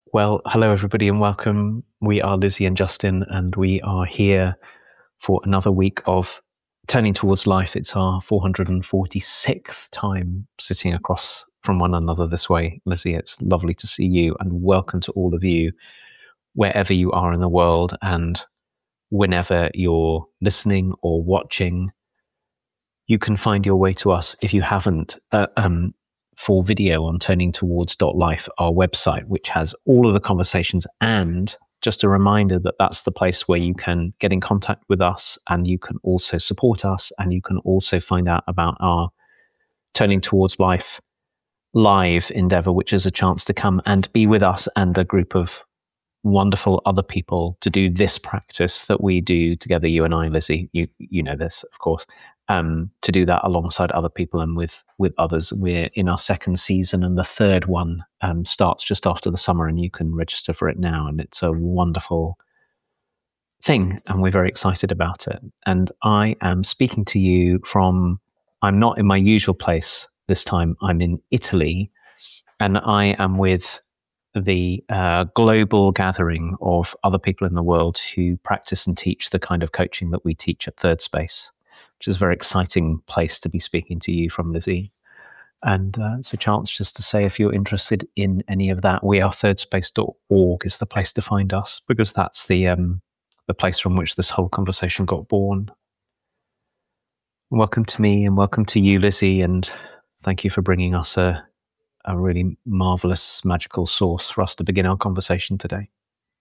Well, hello everybody and welcome. We are Lizzie and Justin and we are here for another week of Turning Towards Life. It's our 446th time sitting across from one another this way. Lizzie, it's lovely to see you, and welcome to all of you wherever you are in the world and whenever you're listening or watching. You can find your way to us if you haven't full video on turningtowards.life, our website, which has all of the conversations, and just a reminder that that's the place where you can get in contact with us, and you can also support us, and you can also find out about our Turning Towards Life live endeavor, which is a chance to come and be with us and a group of wonderful other people to do this practice that we do together, you and I, Lizzie. You know this, of course. To do that alongside other people and with others. We're in our second season, and the third one starts just after the summer, and you can register for it now, and it's a wonderful thing, and we're very excited about it. And I am speaking to you I'm not in my usual place this time. I'm in Italy, and I am with the global gathering of other people in the world who practice and teach the kind of coaching that we teach at Third Space, which is a very exciting place to be speaking to you from, Lizzie. And it's a chance just to say, if you're interested in any of that, wearethirdspace.org is the place to find us, because that's the place from which this whole conversation got born. Welcome to me and welcome to you, Lizzie, and thank you for bringing us a really marvelous, magical source for us to begin our conversation today.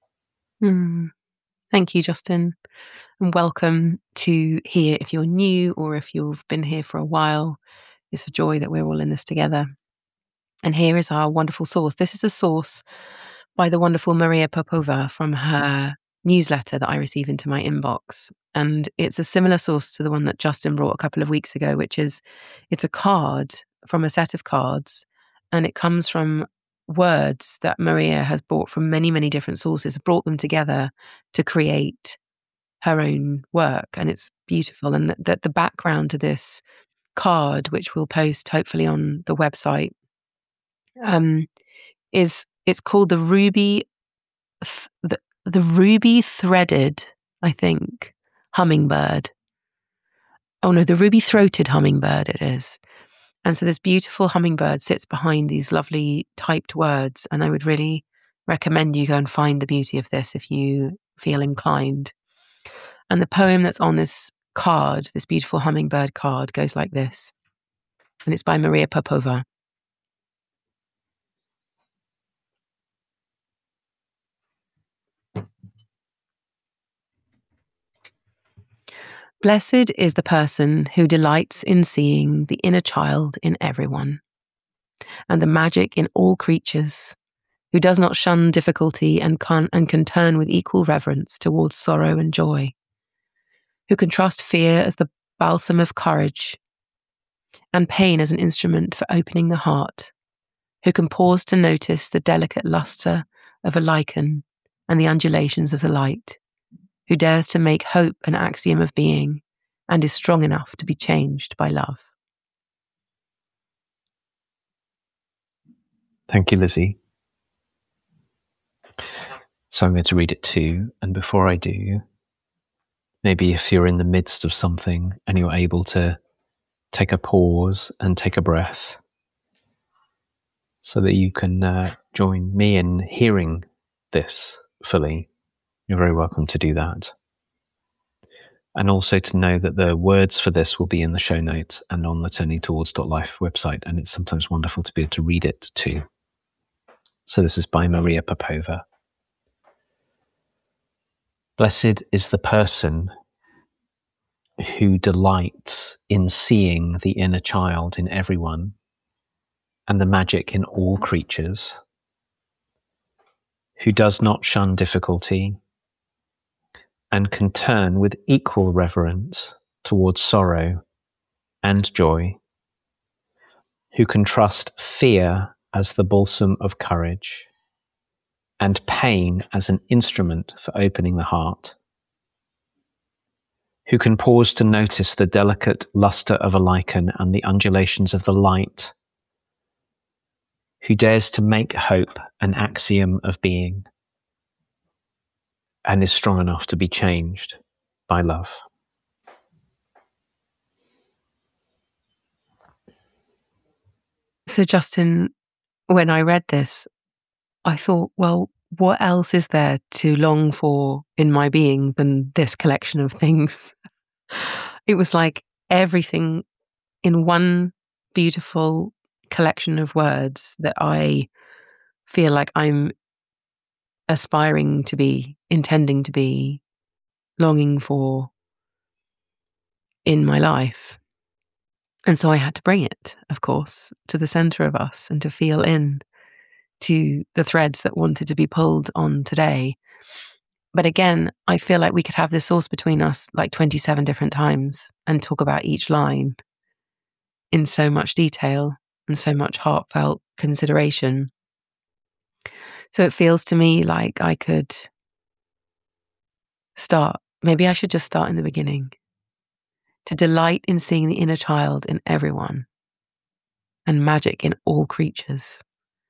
Thank you, Justin, and welcome to here if you're new or if you've been here for a while. It's a joy that we're all in this together. And here is our wonderful source. This is a source by the wonderful Maria Popova from her newsletter that I receive into my inbox. And it's a similar source to the one that Justin brought a couple of weeks ago, which is, it's a card from a set of cards, and it comes from words that Maria has brought from many, many different sources, brought them together to create her own work. And it's beautiful. And the background to this card, which we'll post hopefully on the website, it's called the ruby threaded, I think, hummingbird. Oh no, the ruby throated hummingbird it is. And so this beautiful hummingbird sits behind these lovely typed words, and I would really recommend you go and find the beauty of this if you feel inclined. And the poem that's on this card, this beautiful hummingbird card, goes like this, and it's by Maria Popova. Blessed is the person who delights in seeing the inner child in everyone, and the magic in all creatures, who does not shun difficulty and can turn with equal reverence towards sorrow and joy, who can trust fear as the balsam of courage, and pain as an instrument for opening the heart, who can pause to notice the delicate luster of a lichen and the undulations of the light, who dares to make hope an axiom of being and is strong enough to be changed by love. Thank you, Lizzie. So I'm going to read it too, and before I do, maybe if you're in the midst of something and you're able to take a pause and take a breath so that you can join me in hearing this fully, you're very welcome to do that. And also to know that the words for this will be in the show notes and on the turningtowards.life website, and it's sometimes wonderful to be able to read it too. So this is by Maria Popova. Blessed is the person who delights in seeing the inner child in everyone and the magic in all creatures, who does not shun difficulty and can turn with equal reverence towards sorrow and joy, who can trust fear as the balsam of courage and pain as an instrument for opening the heart, who can pause to notice the delicate luster of a lichen and the undulations of the light, who dares to make hope an axiom of being and is strong enough to be changed by love. So, Justin, when I read this, I thought, well, what else is there to long for in my being than this collection of things? It was like everything in one beautiful collection of words that I feel like I'm aspiring to be, intending to be, longing for in my life. And so I had to bring it, of course, to the center of us and to feel in to the threads that wanted to be pulled on today. But again, I feel like we could have this source between us like 27 different times and talk about each line in so much detail and so much heartfelt consideration. So it feels to me like I could start, maybe I should just start in the beginning, to delight in seeing the inner child in everyone and magic in all creatures.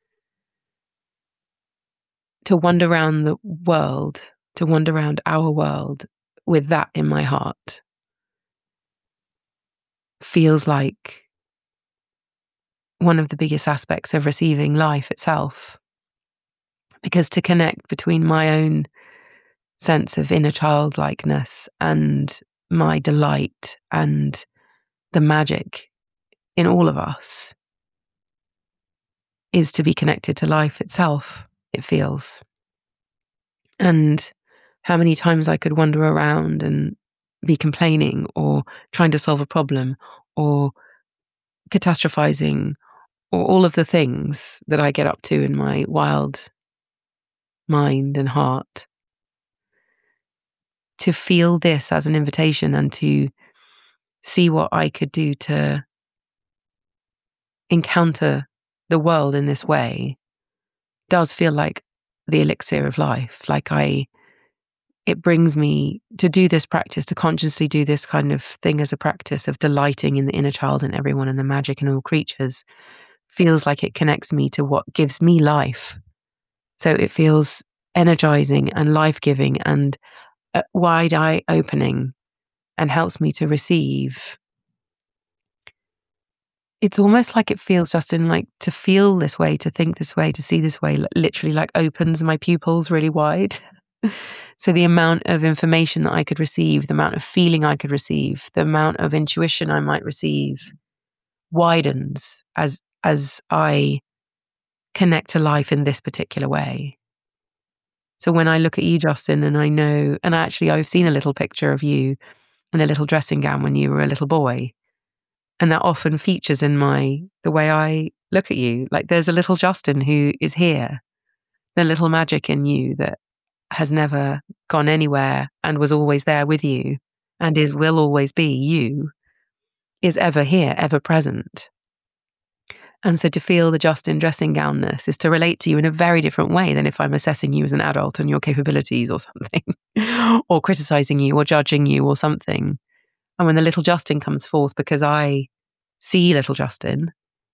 To wander around the world, to wander around our world with that in my heart feels like one of the biggest aspects of receiving life itself. Because to connect between my own sense of inner childlikeness and my delight and the magic in all of us is to be connected to life itself, it feels. And how many times I could wander around and be complaining or trying to solve a problem or catastrophizing or all of the things that I get up to in my wild mind and heart. To feel this as an invitation and to see what I could do to encounter the world in this way does feel like the elixir of life. Like it brings me to do this practice, to consciously do this kind of thing as a practice of delighting in the inner child in everyone and the magic in all creatures, feels like it connects me to what gives me life. So it feels energizing and life-giving and wide-eye opening and helps me to receive. It's almost like it feels, Justin, like to feel this way, to think this way, to see this way, literally like opens my pupils really wide. So the amount of information that I could receive, the amount of feeling I could receive, the amount of intuition I might receive widens as I connect to life in this particular way. So when I look at you, Justin, and I know, and actually I've seen a little picture of you in a little dressing gown when you were a little boy. And that often features in the way I look at you. Like there's a little Justin who is here, the little magic in you that has never gone anywhere and was always there with you and will always be you, is ever here, ever present. And so to feel the Justin dressing gownness is to relate to you in a very different way than if I'm assessing you as an adult and your capabilities or something, or criticizing you or judging you or something. And when the little Justin comes forth, because I see little Justin,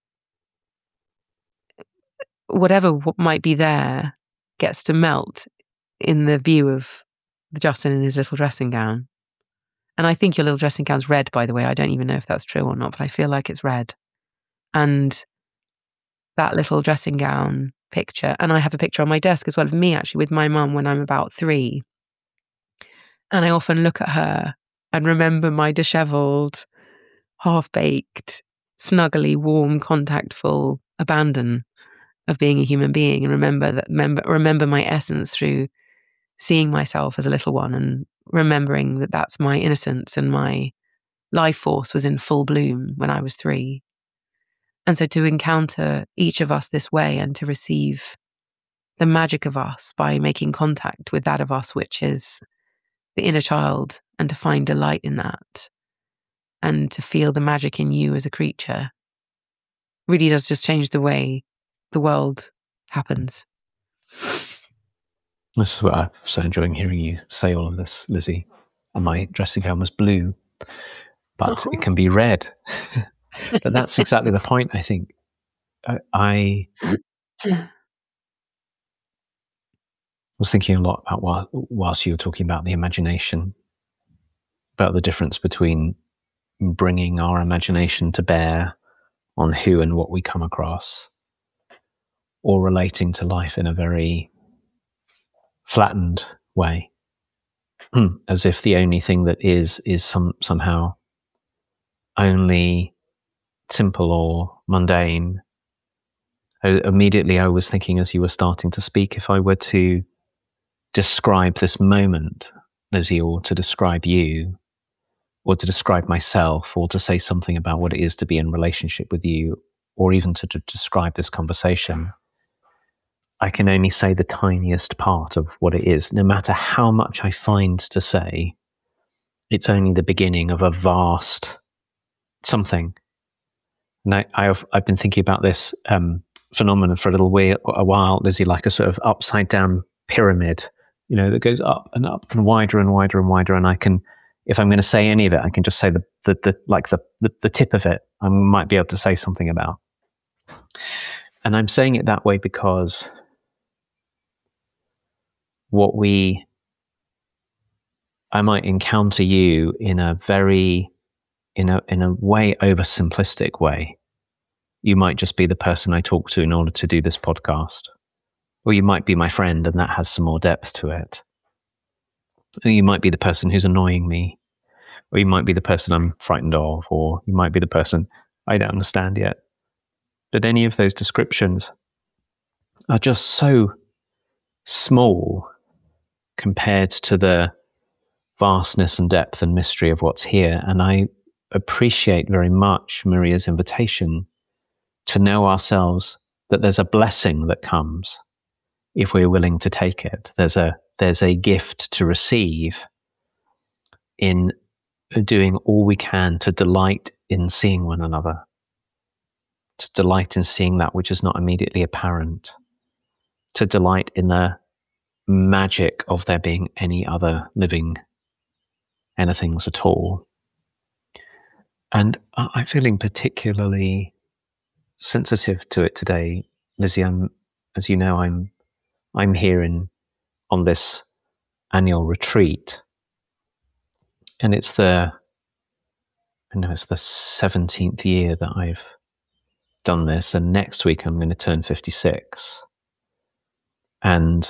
whatever might be there gets to melt in the view of the Justin in his little dressing gown. And I think your little dressing gown's red, by the way. I don't even know if that's true or not, but I feel like it's red. And that little dressing gown picture, and I have a picture on my desk as well of me actually with my mum when I'm about 3. And I often look at her and remember my disheveled, half-baked, snuggly, warm, contactful abandon of being a human being, and remember my essence through seeing myself as a little one and remembering that that's my innocence and my life force was in full bloom when I was 3. And so to encounter each of us this way and to receive the magic of us by making contact with that of us, which is the inner child, and to find delight in that and to feel the magic in you as a creature really does just change the way the world happens. This is what I'm so enjoying hearing you say all of this, Lizzie. And my dressing gown was blue, but it can be red. But that's exactly the point, I think. I was thinking a lot about whilst you were talking about the imagination, about the difference between bringing our imagination to bear on who and what we come across, or relating to life in a very flattened way, as if the only thing that is somehow only simple or mundane. Immediately I was thinking, as you were starting to speak, if I were to describe this moment, Lizzie, or to describe you, or to describe myself, or to say something about what it is to be in relationship with you, or even to describe this conversation, I can only say the tiniest part of what it is. No matter how much I find to say, it's only the beginning of a vast something. And I've been thinking about this phenomenon for a while, Lizzie, like a sort of upside down pyramid, that goes up and up and wider and wider and wider. And I can, if I'm going to say any of it, I can just say the tip of it. I might be able to say something about. And I'm saying it that way because I might encounter you in a way oversimplistic way. You might just be the person I talk to in order to do this podcast. Or you might be my friend and that has some more depth to it. Or you might be the person who's annoying me. Or you might be the person I'm frightened of. Or you might be the person I don't understand yet. But any of those descriptions are just so small compared to the vastness and depth and mystery of what's here. And I appreciate very much Maria's invitation to know ourselves, that there's a blessing that comes if we're willing to take it. There's a gift to receive in doing all we can to delight in seeing one another, to delight in seeing that which is not immediately apparent, to delight in the magic of there being any other living anythings at all. And I'm feeling particularly sensitive to it today, Lizzie. As you know, I'm here on this annual retreat, and it's the 17th year that I've done this, and next week I'm going to turn 56. And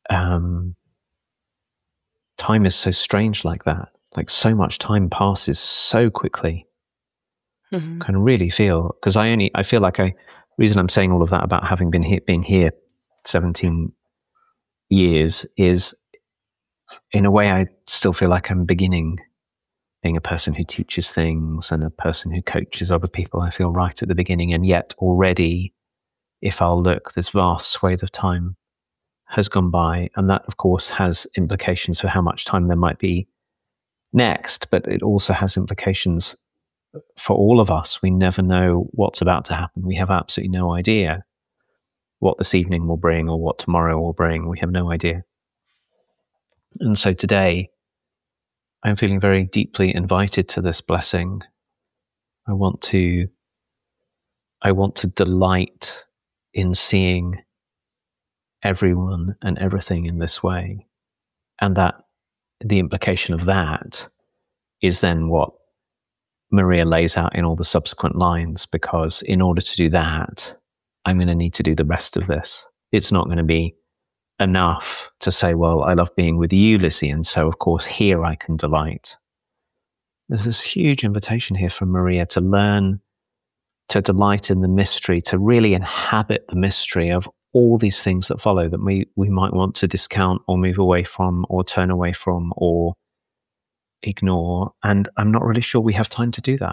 time is so strange like that. Like, so much time passes so quickly. Mm-hmm. Can really feel, because I feel like reason I'm saying all of that about having been here 17 years is, in a way, I still feel like I'm beginning, being a person who teaches things and a person who coaches other people. I feel right at the beginning, and yet already, if I'll look, this vast swathe of time has gone by, and that of course has implications for how much time there might be next, but it also has implications for all of us. We never know what's about to happen. We have absolutely no idea what this evening will bring or what tomorrow will bring. We have no idea. And so today, I'm feeling very deeply invited to this blessing. I want to delight in seeing everyone and everything in this way. And that the implication of that is then what Maria lays out in all the subsequent lines, because in order to do that, I'm going to need to do the rest of this. It's not going to be enough to say, well, I love being with you, Lizzie, and so of course here I can delight. There's this huge invitation here from Maria to learn to delight in the mystery, to really inhabit the mystery of all these things that follow that we might want to discount or move away from or turn away from or ignore. And I'm not really sure we have time to do that.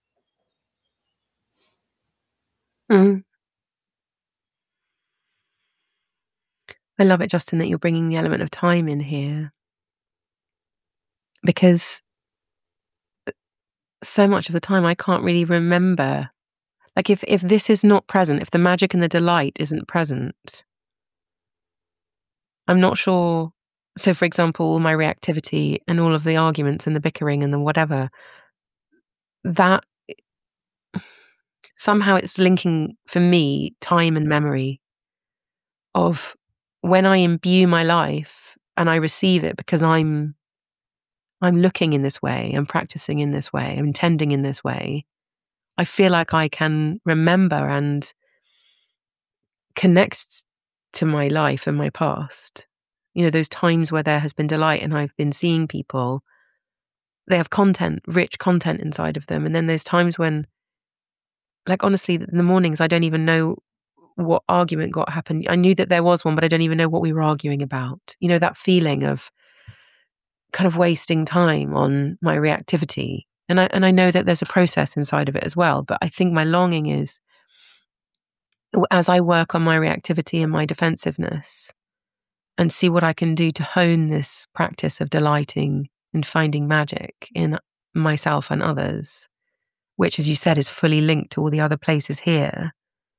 Mm. I love it, Justin, that you're bringing the element of time in here, because so much of the time I can't really remember. Like, if this is not present, if the magic and the delight isn't present, I'm not sure. So, for example, all my reactivity and all of the arguments and the bickering and the whatever, that somehow it's linking for me time and memory of when I imbue my life and I receive it because I'm looking in this way, I'm practicing in this way, I'm intending in this way. I feel like I can remember and connect to my life and my past. You know, those times where there has been delight and I've been seeing people, they have content, rich content inside of them. And then there's times when, like, honestly, in the mornings, I don't even know what argument happened. I knew that there was one, but I don't even know what we were arguing about. You know, that feeling of kind of wasting time on my reactivity. And I know that there's a process inside of it as well. But I think my longing is, as I work on my reactivity and my defensiveness and see what I can do to hone this practice of delighting and finding magic in myself and others, which, as you said, is fully linked to all the other places here,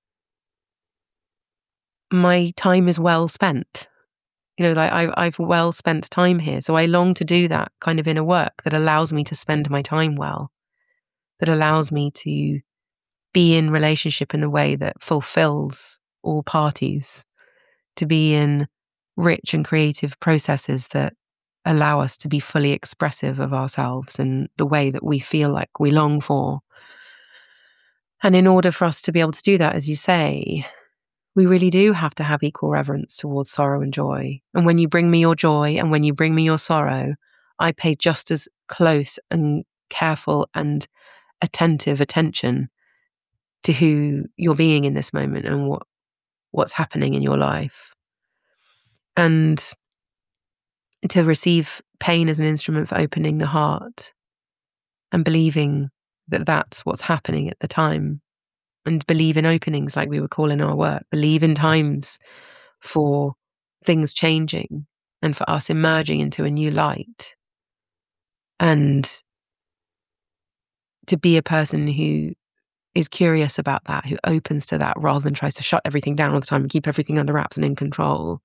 my time is well spent. You know, like I've well spent time here. So I long to do that kind of inner work that allows me to spend my time well, that allows me to be in relationship in a way that fulfills all parties, to be in rich and creative processes that allow us to be fully expressive of ourselves in the way that we feel like we long for. And in order for us to be able to do that, as you say, we really do have to have equal reverence towards sorrow and joy. And when you bring me your joy and when you bring me your sorrow, I pay just as close and careful and attentive attention to who you're being in this moment and what's happening in your life. And to receive pain as an instrument for opening the heart and believing that that's what's happening at the time. And believe in openings, like we would call in our work, believe in times for things changing and for us emerging into a new light. And to be a person who is curious about that, who opens to that rather than tries to shut everything down all the time and keep everything under wraps and in control.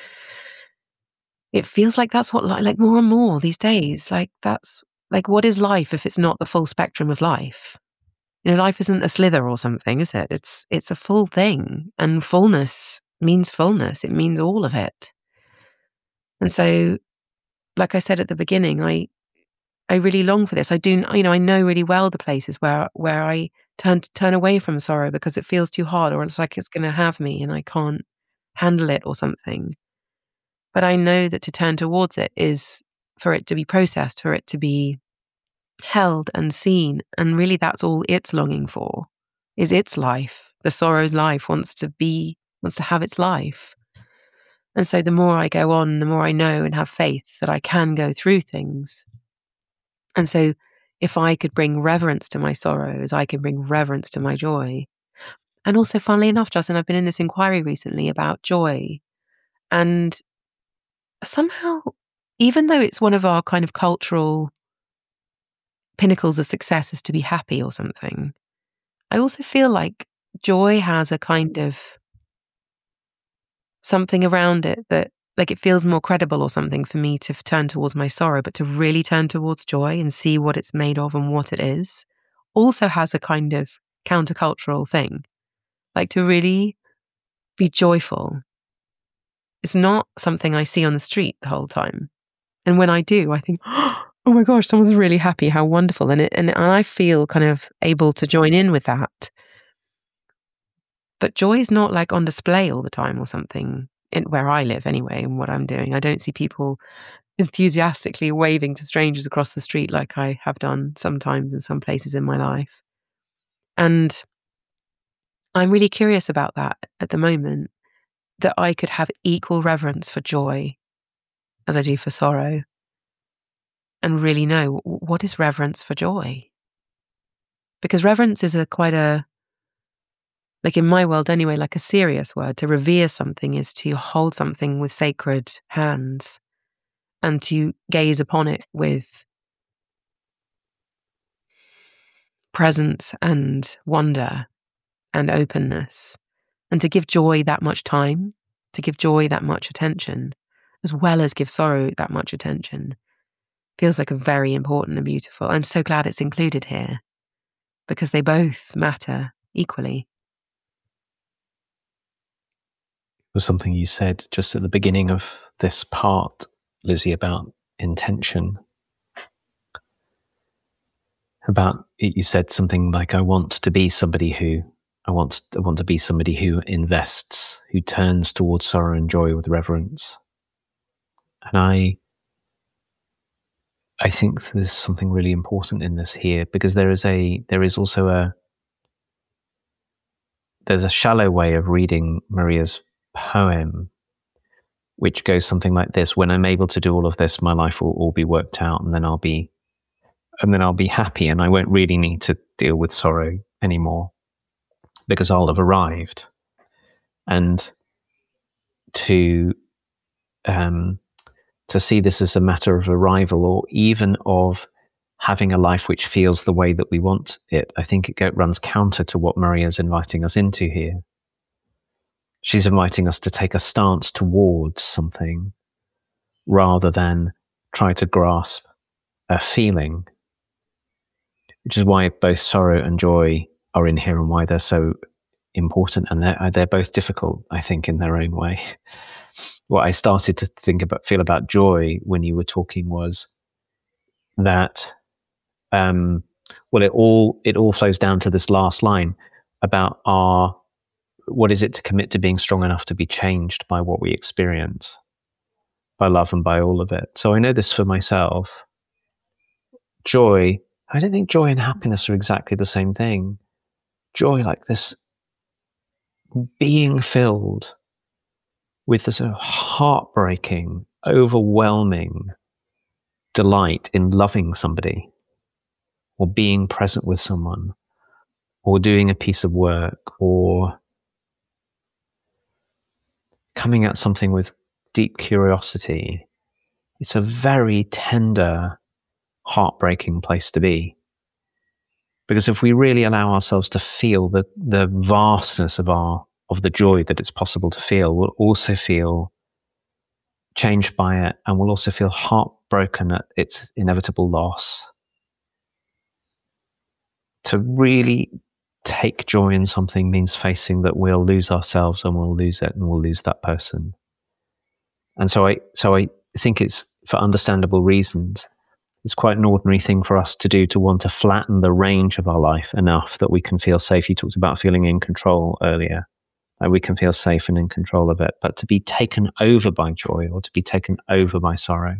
It feels like that's what, like more and more these days, like that's like, what is life if it's not the full spectrum of life? You know, life isn't a slither or something, is it? It's a full thing, and fullness means fullness. It means all of it. And so, like I said at the beginning, I really long for this. I do, you know, I know really well the places where I turn away from sorrow because it feels too hard, or it's like it's going to have me and I can't handle it or something. But I know that to turn towards it is for it to be processed, for it to be held and seen, and really that's all it's longing for, is its life. The sorrow's life wants to have its life. And so the more I go on, the more I know and have faith that I can go through things. And so if I could bring reverence to my sorrows, I can bring reverence to my joy. And also, funnily enough, Justin, I've been in this inquiry recently about joy, and somehow, even though it's one of our kind of cultural pinnacles of success is to be happy or something, I also feel like joy has a kind of something around it that, like, it feels more credible or something for me to turn towards my sorrow, but to really turn towards joy and see what it's made of and what it is also has a kind of countercultural thing. Like, to really be joyful, it's not something I see on the street the whole time. And when I do, I think, oh my gosh, someone's really happy, how wonderful. And I feel kind of able to join in with that. But joy is not like on display all the time or something, where I live anyway, and what I'm doing. I don't see people enthusiastically waving to strangers across the street like I have done sometimes in some places in my life. And I'm really curious about that at the moment, that I could have equal reverence for joy as I do for sorrow, and really know what is reverence for joy. Because reverence is like in my world anyway, like a serious word. To revere something is to hold something with sacred hands and to gaze upon it with presence and wonder and openness, and to give joy that much time, to give joy that much attention, as well as give sorrow that much attention, feels like a very important and beautiful. I'm so glad it's included here, because they both matter equally. It was something you said just at the beginning of this part, Lizzie, about intention. You said something like, I want to be somebody who invests, who turns towards sorrow and joy with reverence. And I think there's something really important in this here, because there's a shallow way of reading Maria's poem, which goes something like this: when I'm able to do all of this, my life will all be worked out, and then I'll be happy, and I won't really need to deal with sorrow anymore because I'll have arrived. And to see this as a matter of arrival, or even of having a life which feels the way that we want it, I think it runs counter to what Maria's inviting us into here. She's inviting us to take a stance towards something rather than try to grasp a feeling, which is why both sorrow and joy are in here and why they're so important. And they're both difficult, I think, in their own way. What I started to feel about joy when you were talking was that, it all flows down to this last line about what is it to commit to being strong enough to be changed by what we experience, by love and by all of it. So I know this for myself. Joy, I don't think joy and happiness are exactly the same thing. Joy, like this being filled with this heartbreaking, overwhelming delight in loving somebody, or being present with someone, or doing a piece of work, or coming at something with deep curiosity. It's a very tender, heartbreaking place to be. Because if we really allow ourselves to feel the vastness of the joy that it's possible to feel, we'll also feel changed by it, and we'll also feel heartbroken at its inevitable loss. To really take joy in something means facing that we'll lose ourselves, and we'll lose it, and we'll lose that person. And so I think it's, for understandable reasons, it's quite an ordinary thing for us to do, to want to flatten the range of our life enough that we can feel safe. You talked about feeling in control earlier. Like we can feel safe and in control of it. But to be taken over by joy, or to be taken over by sorrow,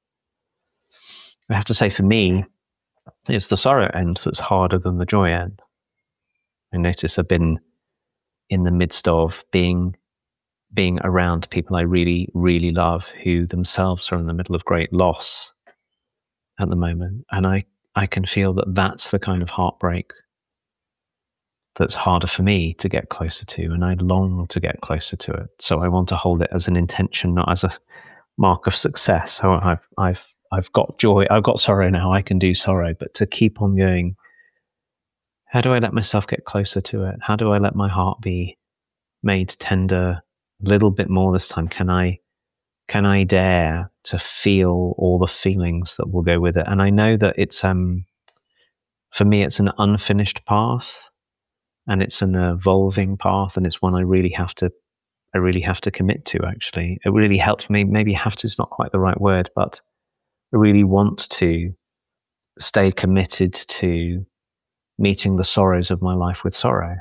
I have to say, for me, it's the sorrow end that's harder than the joy end. I notice I've been in the midst of being around people I really, really love, who themselves are in the middle of great loss at the moment. And I can feel that that's the kind of heartbreak that's harder for me to get closer to, and I long to get closer to it. So I want to hold it as an intention, not as a mark of success. So I've got joy, I've got sorrow now, I can do sorrow, but to keep on going. How do I let myself get closer to it? How do I let my heart be made tender a little bit more this time? Can I dare to feel all the feelings that will go with it? And I know that it's, for me, it's an unfinished path, and it's an evolving path, and it's one I really have to commit to, actually. It really helped me. Maybe have to is not quite the right word, but I really want to stay committed to meeting the sorrows of my life with sorrow.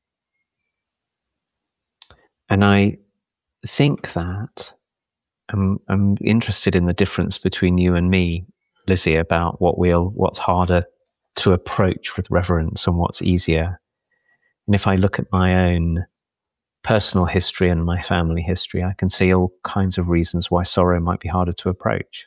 And I think that I'm interested in the difference between you and me, Lizzie, about what's harder to approach with reverence and what's easier. And if I look at my own personal history and my family history, I can see all kinds of reasons why sorrow might be harder to approach.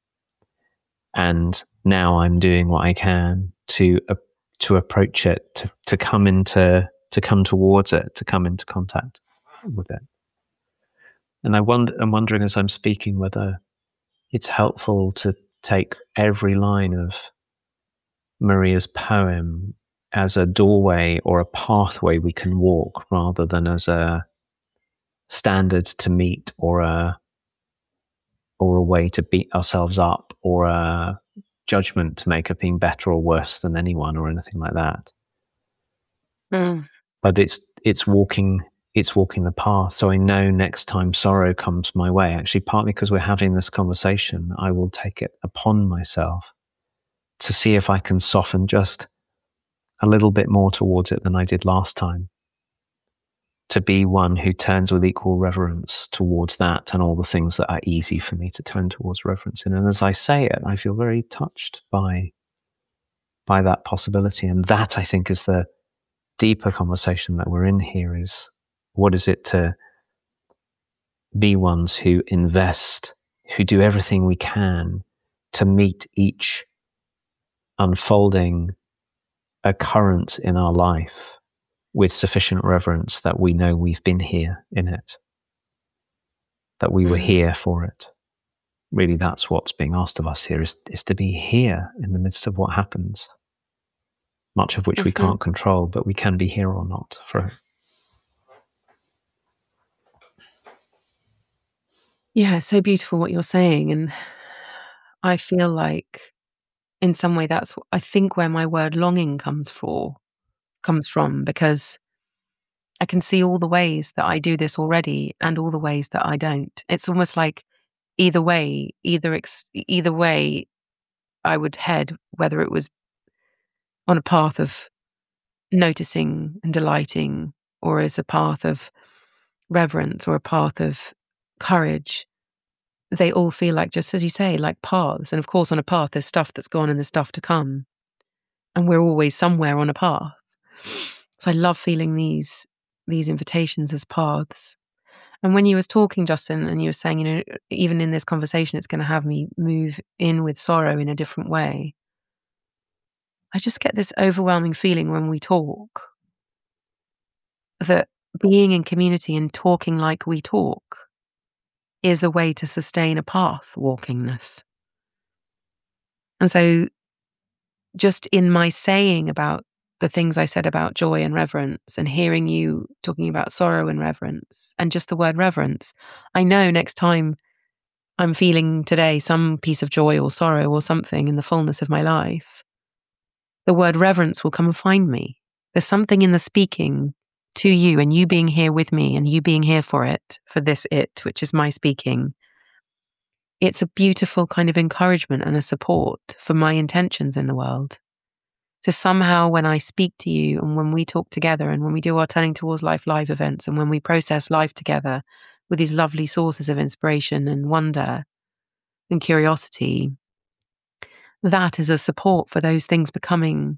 And now I'm doing what I can to approach it, to come towards it, to come into contact with it. And I'm wondering as I'm speaking whether it's helpful to take every line of Maria's poem as a doorway or a pathway we can walk, rather than as a standard to meet, or a way to beat ourselves up, or a judgment to make of being better or worse than anyone, or anything like that. But it's walking the path. So I know next time sorrow comes my way, actually partly because we're having this conversation, I will take it upon myself to see if I can soften just a little bit more towards it than I did last time. To be one who turns with equal reverence towards that and all the things that are easy for me to turn towards reverence in. And as I say it, I feel very touched by that possibility. And that, I think, is the deeper conversation that we're in here, is what is it to be ones who invest, who do everything we can to meet each unfolding occurrence in our life with sufficient reverence that we know we've been here in it, that we were here for it. Really, that's what's being asked of us here, is to be here in the midst of what happens, much of which we can't control, but we can be here or not for it. Yeah, it's so beautiful what you're saying. And I feel like in some way that's, I think, where my word longing comes from, because I can see all the ways that I do this already and all the ways that I don't. It's almost like either way I would head, whether it was on a path of noticing and delighting, or as a path of reverence or a path of courage. They all feel like, just as you say, like paths. And of course, on a path, there's stuff that's gone and there's stuff to come. And we're always somewhere on a path. So I love feeling these invitations as paths. And when you was talking, Justin, and you were saying, even in this conversation, it's going to have me move in with sorrow in a different way. I just get this overwhelming feeling when we talk that being in community and talking like we talk is a way to sustain a path walkingness. And so just in my saying about the things I said about joy and reverence, and hearing you talking about sorrow and reverence, and just the word reverence, I know next time I'm feeling today some piece of joy or sorrow or something in the fullness of my life, the word reverence will come and find me. There's something in the speaking to you, and you being here with me, and you being here for it, for this it, which is my speaking. It's a beautiful kind of encouragement and a support for my intentions in the world. So somehow when I speak to you, and when we talk together, and when we do our Turning Towards Life live events, and when we process life together with these lovely sources of inspiration and wonder and curiosity, that is a support for those things becoming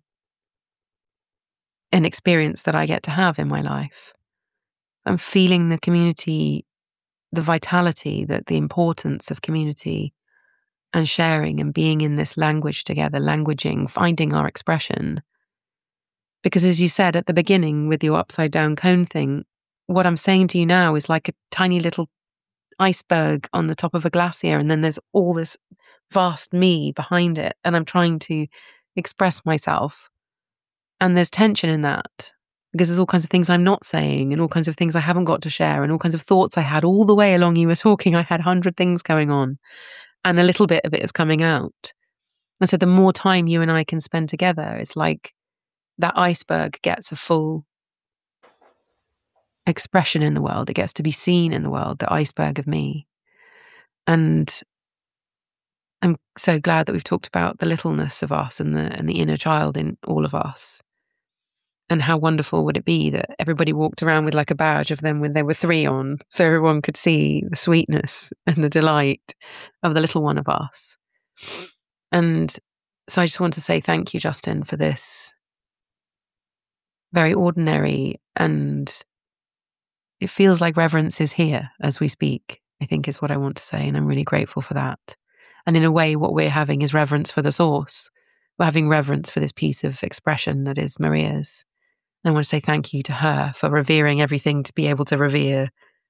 an experience that I get to have in my life. I'm feeling the community, the vitality, the importance of community and sharing and being in this language together, languaging, finding our expression. Because as you said at the beginning with your upside down cone thing, what I'm saying to you now is like a tiny little iceberg on the top of a glacier, and then there's all this vast me behind it, and I'm trying to express myself. And there's tension in that, because there's all kinds of things I'm not saying, and all kinds of things I haven't got to share, and all kinds of thoughts I had all the way along you were talking. I had 100 things going on, and a little bit of it is coming out. And so the more time you and I can spend together, it's like that iceberg gets a full expression in the world. It gets to be seen in the world, the iceberg of me. And I'm so glad that we've talked about the littleness of us and the inner child in all of us. And how wonderful would it be that everybody walked around with like a badge of them when there were 3 on, so everyone could see the sweetness and the delight of the little one of us. And so I just want to say thank you, Justin, for this very ordinary, and it feels like reverence is here as we speak, I think is what I want to say. And I'm really grateful for that. And in a way, what we're having is reverence for the source. We're having reverence for this piece of expression that is Maria's. I want to say thank you to her for revering everything to be able to revere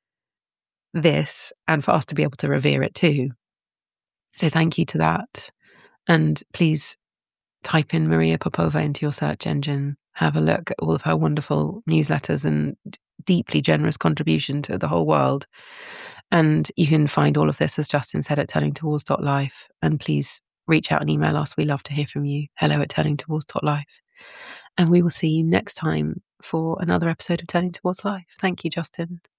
this, and for us to be able to revere it too. So thank you to that. And please type in Maria Popova into your search engine. Have a look at all of her wonderful newsletters and deeply generous contribution to the whole world. And you can find all of this, as Justin said, at turningtowards.life. And please reach out and email us. We love to hear from you. hello@turningtowards.life. And we will see you next time for another episode of Turning Towards Life. Thank you, Justin.